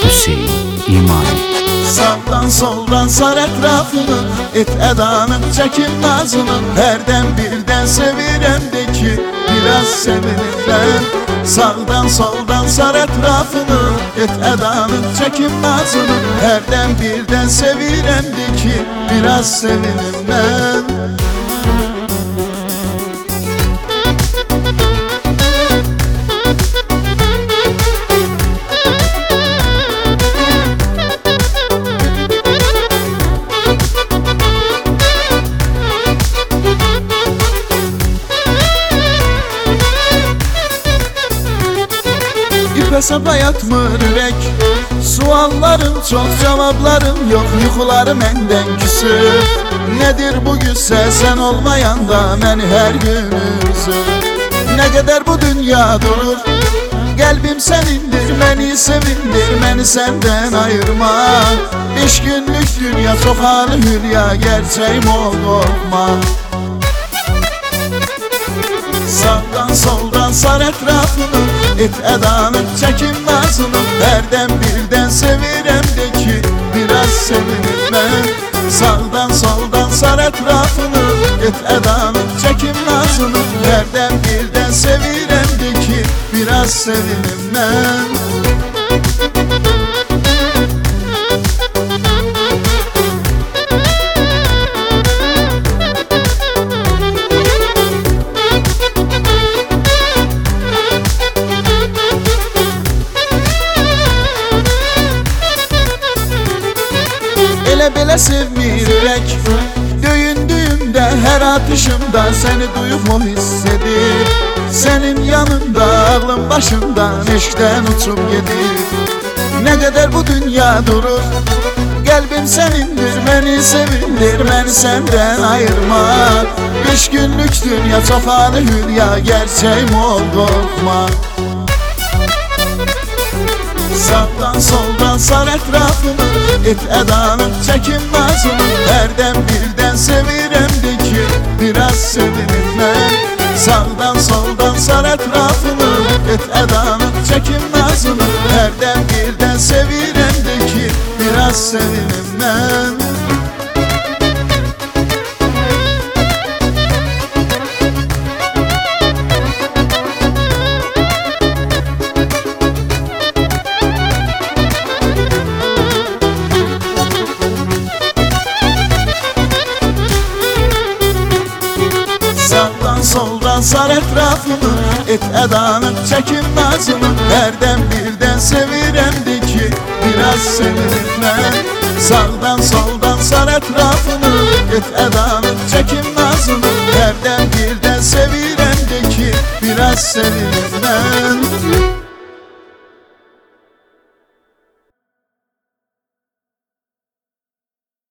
Hüseyin İmani. Sağdan soldan sar etrafını, et edanı çekin nazını. Herden birden sevirem de ki biraz sevinim ben. Sağdan soldan sar etrafını, et edanı çekin nazını. Herden birden sevirem de ki biraz sevinim ben. Hesaba yatmır ürek, suallarım çok, cevaplarım yok. Yuxularım enden küsür. Nedir bu güsse sen olmayan da məni her gün üzür. Ne kadar bu dünya durur, kalbim senindir, beni sevindir, beni senden ayırma. 5 günlük dünya çok halı hülya, gerçeğim ol korkma. Sağdan soldan sar etrafını, et edanı çekin nazını. Herden birden sevirem de ki biraz sevinim ben. Sağdan soldan sar etrafını, et edanı çekin nazını. Herden birden sevirem de ki biraz sevinim ben. Elə belə sevmir ürək, döyündüyümdə hər atışımda səni duyub o hiss edir. Sənin yanında ağlım başımdan eşqdən uçub gedir. Nə qədər bu dünya durur, qəlbim sənindir, məni sevindir, məni səndən ayırma. 5 günlük dünya çox halı hülya, gerçeğim ol korkma. Sağdan soldan sar etrafını, et edanı çekin nazını. Herden birden sevirem de ki biraz sevinim ben. Sağdan soldan sar etrafını, et edanı çekin nazını. Herden birden sevirem de ki biraz sevinim ben. Soldan sar etrafını, et edanı çekin nazını. Herden birden sevirem de ki biraz sevinim ben. Sağdan soldan sar etrafını, et edanı çekin nazını. Herden birden sevirem de ki biraz sevinim ben.